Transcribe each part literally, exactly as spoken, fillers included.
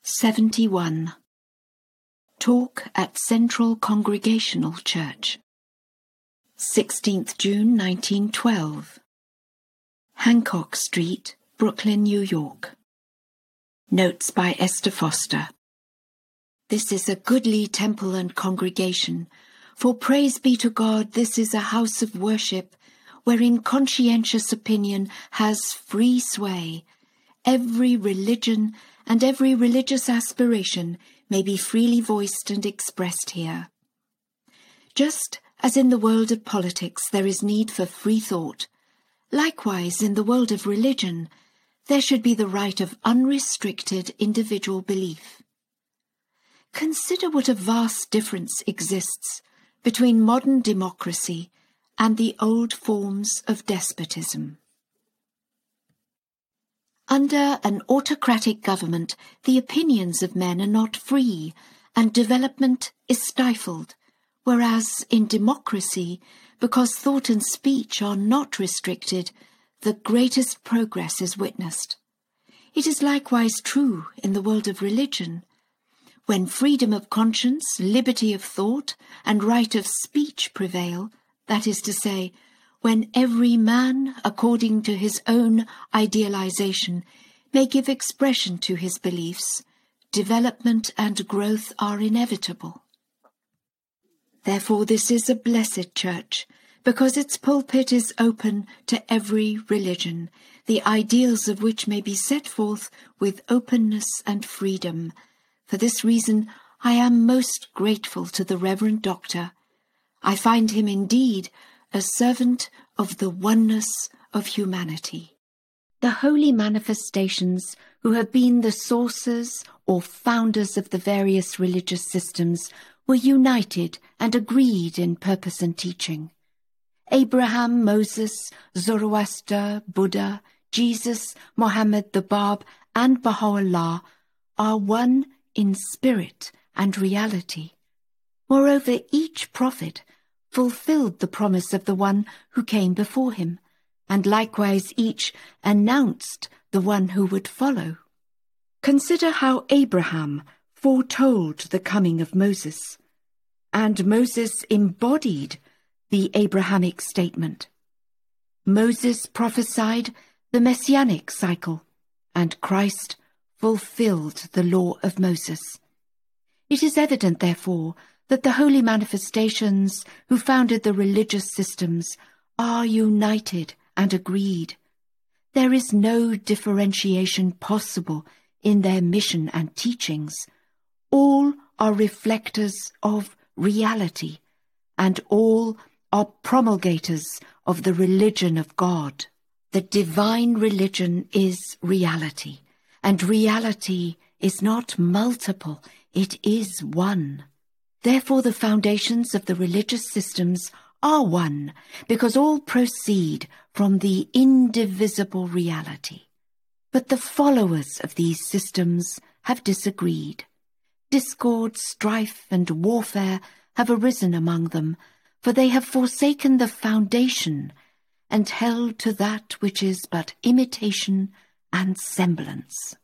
seventy-one. Talk at Central Congregational Church. sixteenth June nineteen twelve. Hancock Street, Brooklyn, New York. Notes by Esther Foster. This is a goodly temple and congregation, for praise be to God, this is a house of worship, wherein conscientious opinion has free sway. Every religion and every religious aspiration may be freely voiced and expressed here. Just as in the world of politics there is need for free thought, likewise in the world of religion there should be the right of unrestricted individual belief. Consider what a vast difference exists between modern democracy and the old forms of despotism. Under an autocratic government, the opinions of men are not free, and development is stifled, whereas in democracy, because thought and speech are not restricted, the greatest progress is witnessed. It is likewise true in the world of religion. When freedom of conscience, liberty of thought, and right of speech prevail, that is to say, when every man, according to his own idealization, may give expression to his beliefs, development and growth are inevitable. Therefore, this is a blessed church, because its pulpit is open to every religion, the ideals of which may be set forth with openness and freedom. For this reason, I am most grateful to the Reverend Doctor. I find him indeed a servant of the oneness of humanity. The holy manifestations who have been the sources or founders of the various religious systems were united and agreed in purpose and teaching. Abraham, Moses, Zoroaster, Buddha, Jesus, Mohammed the Bab, and Baha'u'llah are one in spirit and reality. Moreover, each prophet fulfilled the promise of the one who came before him, and likewise each announced the one who would follow. Consider how Abraham foretold the coming of Moses, and Moses embodied the Abrahamic statement. Moses prophesied the messianic cycle, and Christ fulfilled the law of Moses. It is evident, therefore, that the holy manifestations who founded the religious systems are united and agreed. There is no differentiation possible in their mission and teachings. All are reflectors of reality, and all are promulgators of the religion of God. The divine religion is reality, and reality is not multiple, it is one. Therefore the foundations of the religious systems are one, because all proceed from the indivisible reality. But the followers of these systems have disagreed. Discord, strife, and warfare have arisen among them, for they have forsaken the foundation and held to that which is but imitation and semblance.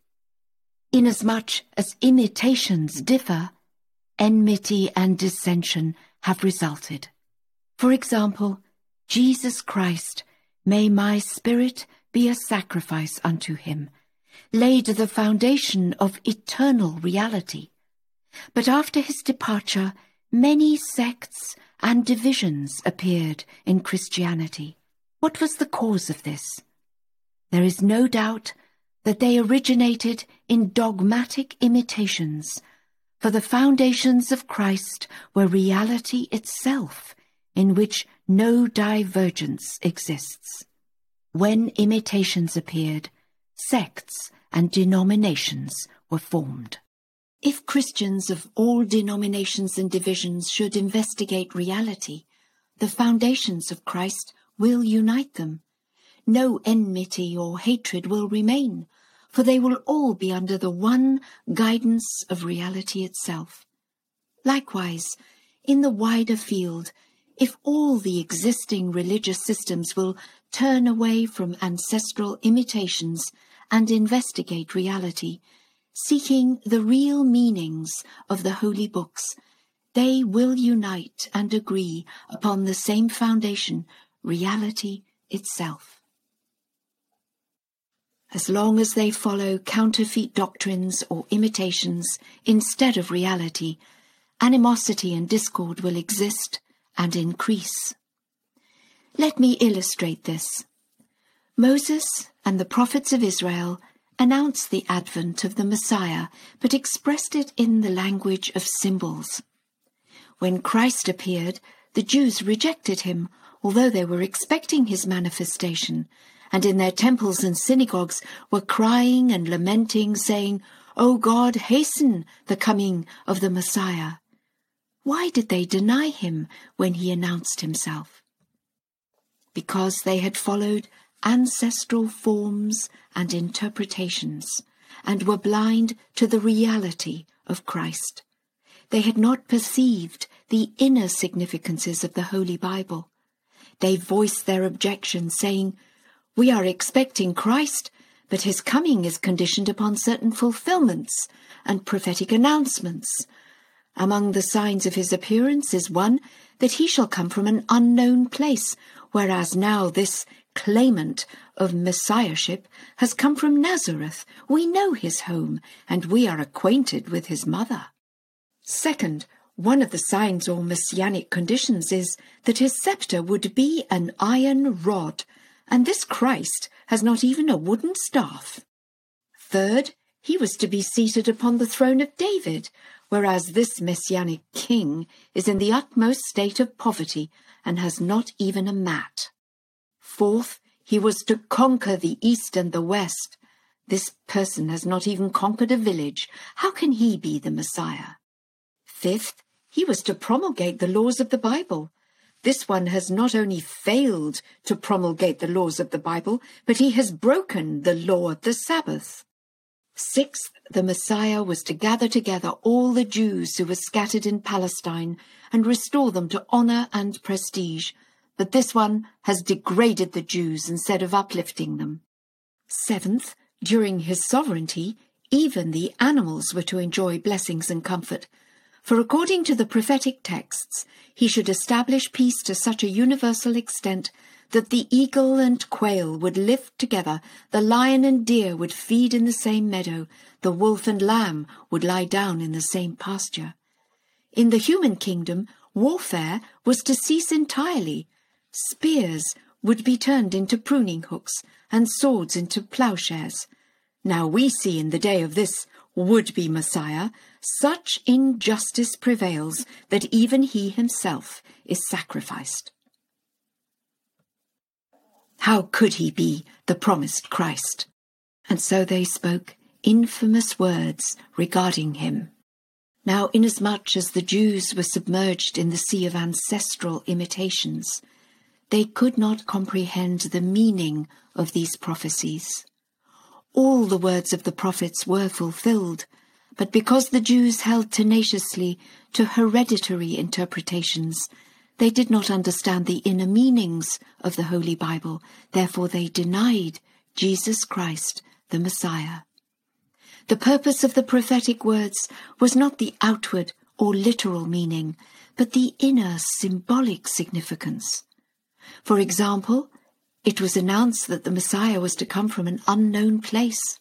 Inasmuch as imitations differ, enmity and dissension have resulted. For example, Jesus Christ, may my spirit be a sacrifice unto him, laid the foundation of eternal reality. But after his departure, many sects and divisions appeared in Christianity. What was the cause of this? There is no doubt that they originated in dogmatic imitations, for the foundations of Christ were reality itself, in which no divergence exists. When imitations appeared, sects and denominations were formed. If Christians of all denominations and divisions should investigate reality, the foundations of Christ will unite them. No enmity or hatred will remain, for they will all be under the one guidance of reality itself. Likewise, in the wider field, if all the existing religious systems will turn away from ancestral imitations and investigate reality, seeking the real meanings of the holy books, they will unite and agree upon the same foundation, reality itself. As long as they follow counterfeit doctrines or imitations instead of reality, animosity and discord will exist and increase. Let me illustrate this. Moses and the prophets of Israel announced the advent of the Messiah, but expressed it in the language of symbols. When Christ appeared, the Jews rejected him, although they were expecting his manifestation, and in their temples and synagogues were crying and lamenting, saying, "O God, hasten the coming of the Messiah." Why did they deny him when he announced himself? Because they had followed ancestral forms and interpretations, and were blind to the reality of Christ. They had not perceived the inner significances of the Holy Bible. They voiced their objections, saying, "We are expecting Christ, but his coming is conditioned upon certain fulfillments and prophetic announcements. Among the signs of his appearance is one, that he shall come from an unknown place, whereas now this claimant of messiahship has come from Nazareth. We know his home, and we are acquainted with his mother." Second, one of the signs or messianic conditions is that his scepter would be an iron rod, and this Christ has not even a wooden staff. Third, he was to be seated upon the throne of David, whereas this messianic king is in the utmost state of poverty and has not even a mat. Fourth, he was to conquer the east and the west. This person has not even conquered a village. How can he be the Messiah? Fifth, he was to promulgate the laws of the Bible. This one has not only failed to promulgate the laws of the Bible, but he has broken the law of the Sabbath. Sixth, the Messiah was to gather together all the Jews who were scattered in Palestine and restore them to honor and prestige. But this one has degraded the Jews instead of uplifting them. Seventh, during his sovereignty, even the animals were to enjoy blessings and comfort. For according to the prophetic texts, he should establish peace to such a universal extent that the eagle and quail would live together, the lion and deer would feed in the same meadow, the wolf and lamb would lie down in the same pasture. In the human kingdom, warfare was to cease entirely. Spears would be turned into pruning hooks, and swords into plowshares. Now we see in the day of this would-be Messiah, such injustice prevails that even he himself is sacrificed. How could he be the promised Christ? And so they spoke infamous words regarding him. Now, inasmuch as the Jews were submerged in the sea of ancestral imitations, they could not comprehend the meaning of these prophecies. All the words of the prophets were fulfilled, but because the Jews held tenaciously to hereditary interpretations, they did not understand the inner meanings of the Holy Bible. Therefore they denied Jesus Christ, the Messiah. The purpose of the prophetic words was not the outward or literal meaning, but the inner symbolic significance. For example, it was announced that the Messiah was to come from an unknown place.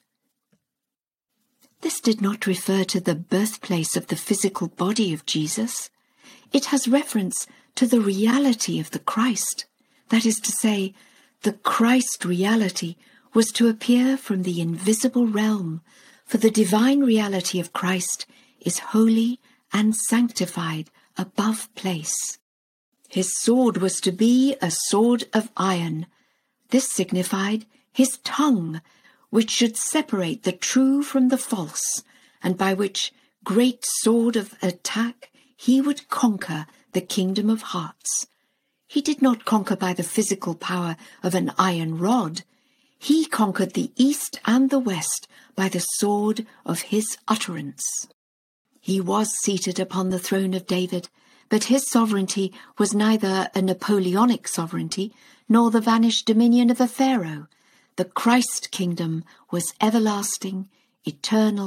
This did not refer to the birthplace of the physical body of Jesus. It has reference to the reality of the Christ. That is to say, the Christ reality was to appear from the invisible realm, for the divine reality of Christ is holy and sanctified above place. His sword was to be a sword of iron. This signified his tongue, which should separate the true from the false, and by which great sword of attack he would conquer the kingdom of hearts. He did not conquer by the physical power of an iron rod. He conquered the east and the west by the sword of his utterance. He was seated upon the throne of David, but his sovereignty was neither a Napoleonic sovereignty nor the vanished dominion of a pharaoh. The Christ kingdom was everlasting, eternal,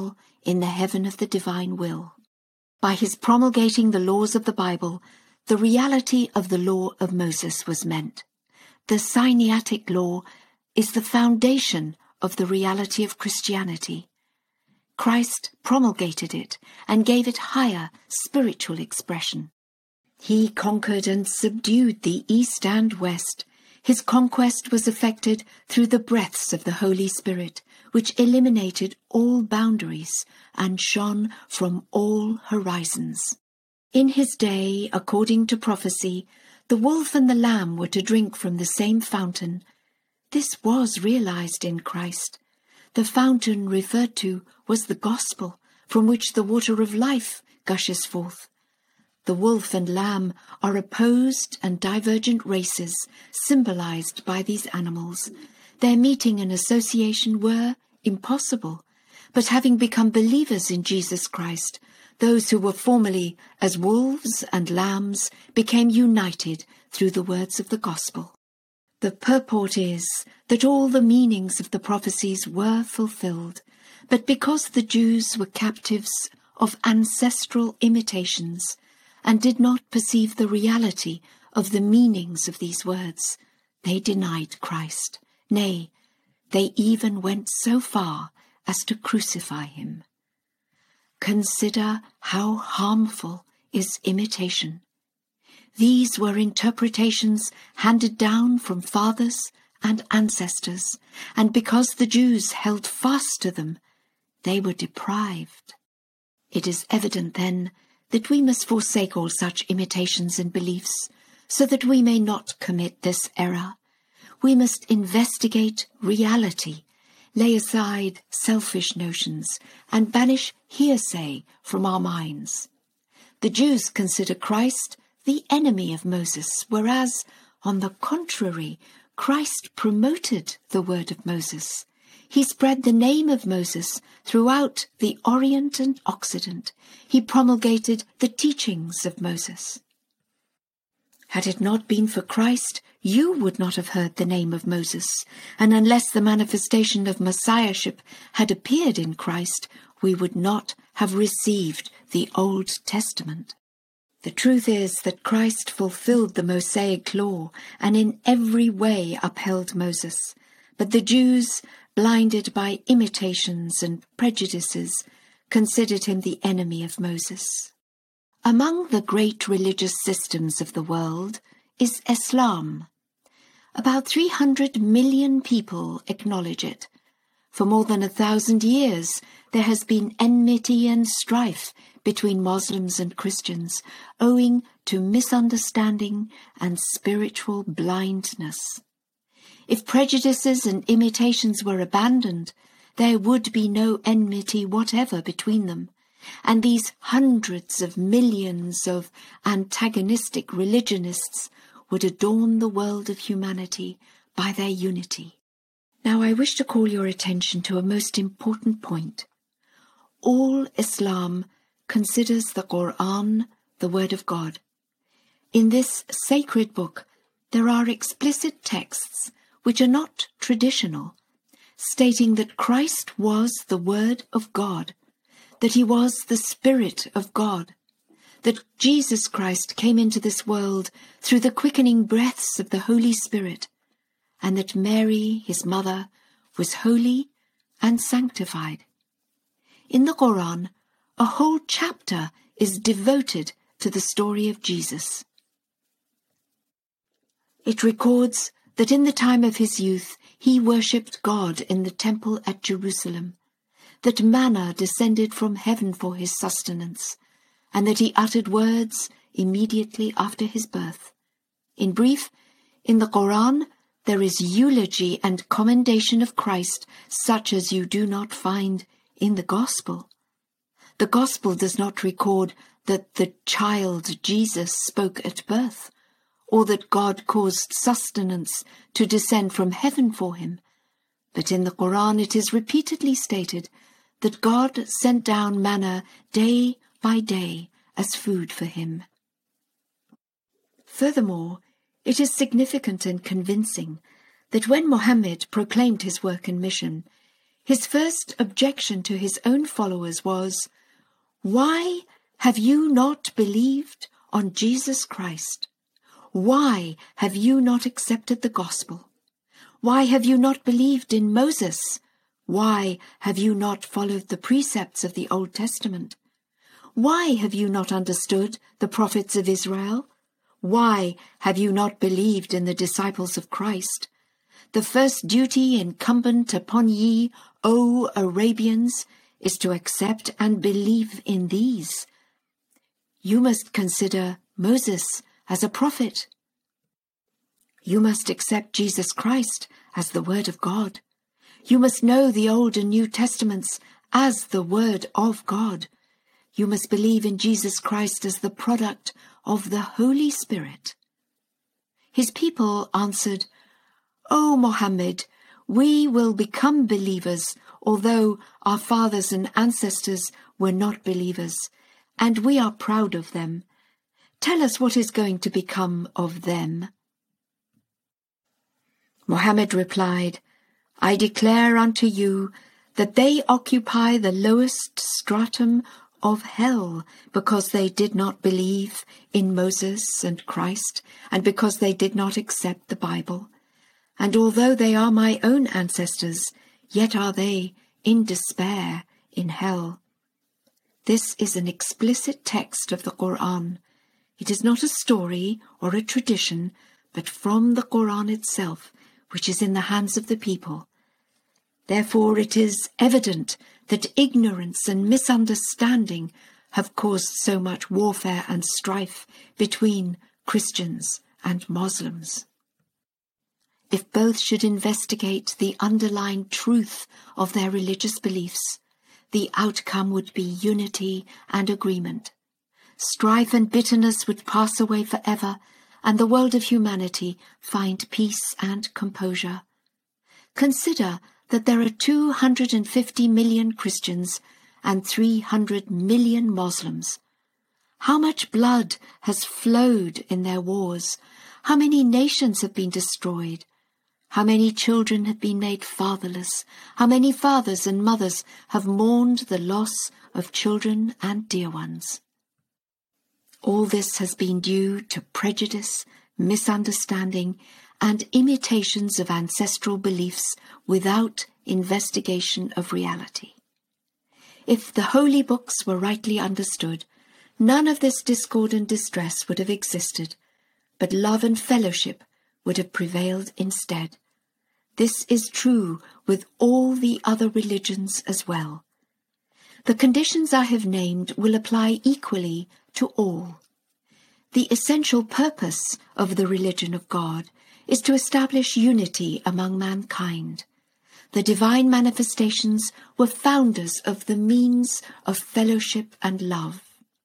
in the heaven of the divine will. By his promulgating the laws of the Bible, the reality of the law of Moses was meant. The Sinaitic law is the foundation of the reality of Christianity. Christ promulgated it and gave it higher spiritual expression. He conquered and subdued the east and west. His conquest was effected through the breaths of the Holy Spirit, which eliminated all boundaries and shone from all horizons. In his day, according to prophecy, the wolf and the lamb were to drink from the same fountain. This was realized in Christ. The fountain referred to was the gospel, from which the water of life gushes forth. The wolf and lamb are opposed and divergent races, symbolized by these animals. Their meeting and association were impossible, but having become believers in Jesus Christ, those who were formerly as wolves and lambs became united through the words of the gospel. The purport is that all the meanings of the prophecies were fulfilled, but because the Jews were captives of ancestral imitations and did not perceive the reality of the meanings of these words, they denied Christ. Nay, they even went so far as to crucify him. Consider how harmful is imitation. These were interpretations handed down from fathers and ancestors, and because the Jews held fast to them, they were deprived. It is evident, then, that we must forsake all such imitations and beliefs, so that we may not commit this error. We must investigate reality, lay aside selfish notions, and banish hearsay from our minds. The Jews consider Christ the enemy of Moses, whereas, on the contrary, Christ promoted the word of Moses. He spread the name of Moses throughout the Orient and Occident. He promulgated the teachings of Moses. Had it not been for Christ, you would not have heard the name of Moses, and unless the manifestation of Messiahship had appeared in Christ, we would not have received the Old Testament. The truth is that Christ fulfilled the Mosaic law and in every way upheld Moses, but the Jews, blinded by imitations and prejudices, considered him the enemy of Moses. Among the great religious systems of the world is Islam. About three hundred million people acknowledge it. For more than a thousand years, there has been enmity and strife between Muslims and Christians, owing to misunderstanding and spiritual blindness. If prejudices and imitations were abandoned, there would be no enmity whatever between them, and these hundreds of millions of antagonistic religionists would adorn the world of humanity by their unity. Now I wish to call your attention to a most important point. All Islam considers the Quran the Word of God. In this sacred book, there are explicit texts which are not traditional, stating that Christ was the Word of God, that he was the Spirit of God, that Jesus Christ came into this world through the quickening breaths of the Holy Spirit, and that Mary, his mother, was holy and sanctified. In the Quran, a whole chapter is devoted to the story of Jesus. It records that in the time of his youth he worshipped God in the temple at Jerusalem, that manna descended from heaven for his sustenance, and that he uttered words immediately after his birth. In brief, in the Quran there is eulogy and commendation of Christ such as you do not find in the Gospel. The Gospel does not record that the child Jesus spoke at birth, or that God caused sustenance to descend from heaven for him. But in the Quran it is repeatedly stated that God sent down manna day by day as food for him. Furthermore, it is significant and convincing that when Muhammad proclaimed his work and mission, His first objection to his own followers was, "Why have you not believed on Jesus Christ? Why have you not accepted the gospel? Why have you not believed in Moses? Why have you not followed the precepts of the Old Testament? Why have you not understood the prophets of Israel? Why have you not believed in the disciples of Christ? The first duty incumbent upon ye, O Arabians, is to accept and believe in these. You must consider Moses as a prophet. You must accept Jesus Christ as the Word of God. You must know the Old and New Testaments as the Word of God. You must believe in Jesus Christ as the product of the Holy Spirit." His people answered, "O Mohammed, we will become believers, although our fathers and ancestors were not believers, and we are proud of them. Tell us what is going to become of them." Mohammed replied, "I declare unto you that they occupy the lowest stratum of hell, because they did not believe in Moses and Christ, and because they did not accept the Bible. And although they are my own ancestors, yet are they in despair in hell." This is an explicit text of the Quran. It is not a story or a tradition, but from the Quran itself, which is in the hands of the people. Therefore it is evident that ignorance and misunderstanding have caused so much warfare and strife between Christians and Muslims. If both should investigate the underlying truth of their religious beliefs, the outcome would be unity and agreement. Strife and bitterness would pass away forever, and the world of humanity find peace and composure. Consider that there are two hundred fifty million Christians and three hundred million Muslims. How much blood has flowed in their wars? How many nations have been destroyed? How many children have been made fatherless? How many fathers and mothers have mourned the loss of children and dear ones? All this has been due to prejudice, misunderstanding, and imitations of ancestral beliefs without investigation of reality. If the holy books were rightly understood, none of this discord and distress would have existed, but love and fellowship would have prevailed instead. This is true with all the other religions as well. The conditions I have named will apply equally to all. The essential purpose of the religion of God is to establish unity among mankind. The divine manifestations were founders of the means of fellowship and love.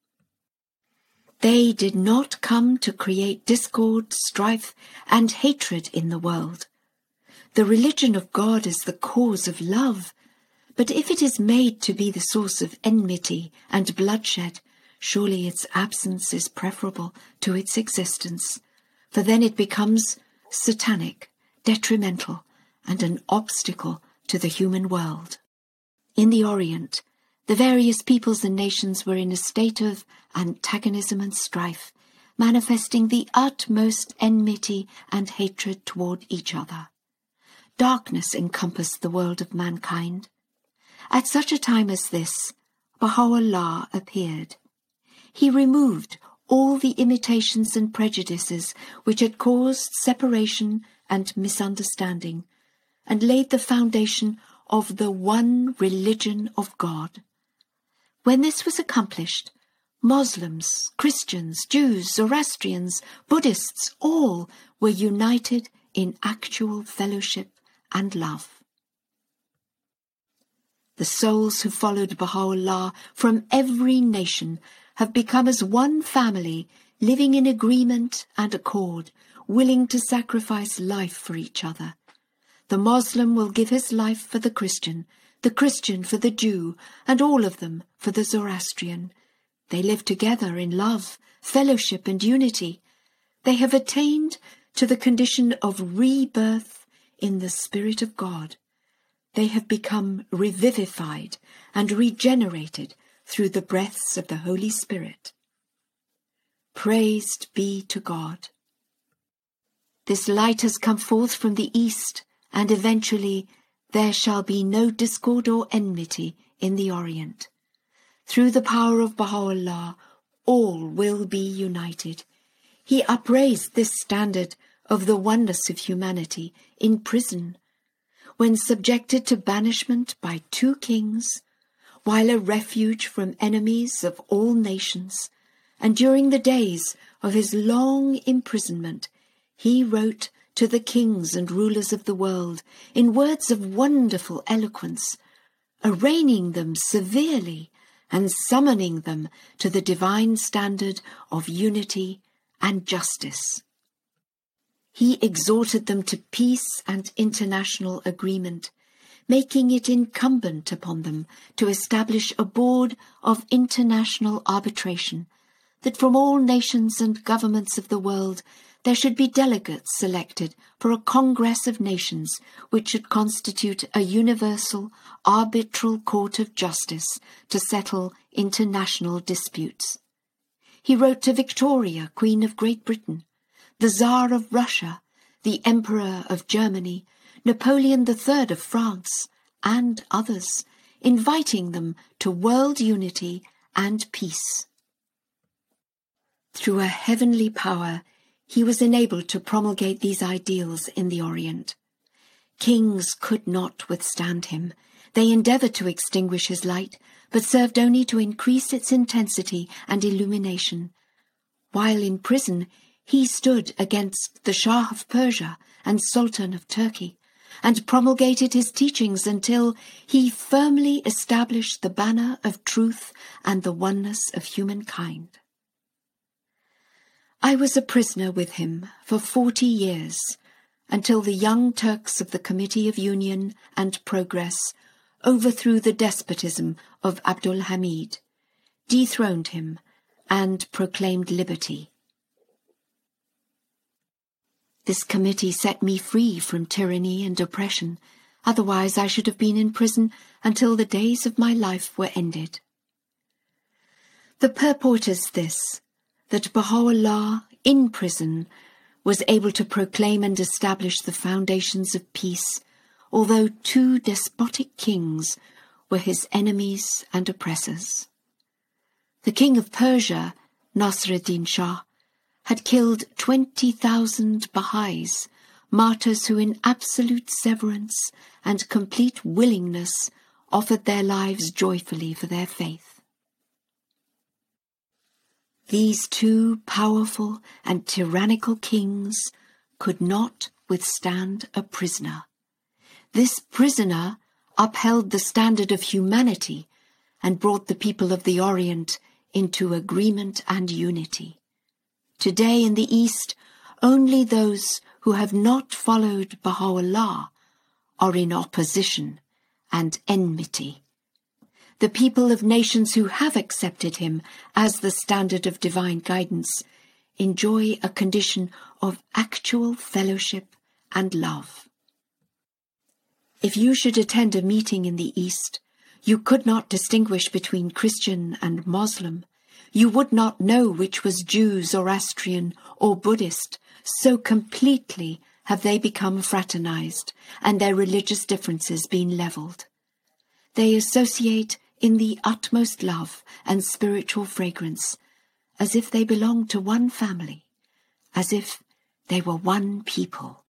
They did not come to create discord, strife, and hatred in the world. The religion of God is the cause of love, but if it is made to be the source of enmity and bloodshed, surely its absence is preferable to its existence, for then it becomes satanic, detrimental, and an obstacle to the human world. In the Orient, the various peoples and nations were in a state of antagonism and strife, manifesting the utmost enmity and hatred toward each other. Darkness encompassed the world of mankind. At such a time as this, Baha'u'llah appeared. He removed all the imitations and prejudices which had caused separation and misunderstanding, and laid the foundation of the one religion of God. When this was accomplished, Muslims, Christians, Jews, Zoroastrians, Buddhists, all were united in actual fellowship and love. The souls who followed Baha'u'llah from every nation have become as one family, living in agreement and accord, willing to sacrifice life for each other. The Muslim will give his life for the Christian, the Christian for the Jew, and all of them for the Zoroastrian. They live together in love, fellowship, and unity. They have attained to the condition of rebirth in the Spirit of God. they have become revivified and regenerated through the breaths of the Holy Spirit. Praised be to God. This light has come forth from the east, and eventually there shall be no discord or enmity in the Orient. Through the power of Baha'u'llah, all will be united. He upraised this standard of the oneness of humanity in prison, when subjected to banishment by two kings, while a refuge from enemies of all nations, and during the days of his long imprisonment, he wrote to the kings and rulers of the world in words of wonderful eloquence, arraigning them severely and summoning them to the divine standard of unity and justice. He exhorted them to peace and international agreement, making it incumbent upon them to establish a board of international arbitration, that from all nations and governments of the world there should be delegates selected for a Congress of Nations which should constitute a universal arbitral court of justice to settle international disputes. He wrote to Victoria, Queen of Great Britain, the Tsar of Russia, the Emperor of Germany, Napoleon the Third of France, and others, inviting them to world unity and peace. Through a heavenly power, he was enabled to promulgate these ideals in the Orient. Kings could not withstand him. They endeavoured to extinguish his light, but served only to increase its intensity and illumination. While in prison, he stood against the Shah of Persia and Sultan of Turkey, and promulgated his teachings until he firmly established the banner of truth and the oneness of humankind. I was a prisoner with him for forty years, until the Young Turks of the Committee of Union and Progress overthrew the despotism of Abdul Hamid, dethroned him, and proclaimed liberty. This committee set me free from tyranny and oppression, otherwise I should have been in prison until the days of my life were ended. The purport is this, that Baha'u'llah, in prison, was able to proclaim and establish the foundations of peace, although two despotic kings were his enemies and oppressors. The king of Persia, Nasr-ed-Din Shah, had killed twenty thousand Baha'is, martyrs who in absolute severance and complete willingness offered their lives joyfully for their faith. These two powerful and tyrannical kings could not withstand a prisoner. This prisoner upheld the standard of humanity and brought the people of the Orient into agreement and unity. Today in the East, only those who have not followed Baha'u'llah are in opposition and enmity. The people of nations who have accepted him as the standard of divine guidance enjoy a condition of actual fellowship and love. If you should attend a meeting in the East, you could not distinguish between Christian and Muslim. You would not know which was Jew, Zoroastrian, or Buddhist, so completely have they become fraternized and their religious differences been leveled. They associate in the utmost love and spiritual fragrance, as if they belonged to one family, as if they were one people.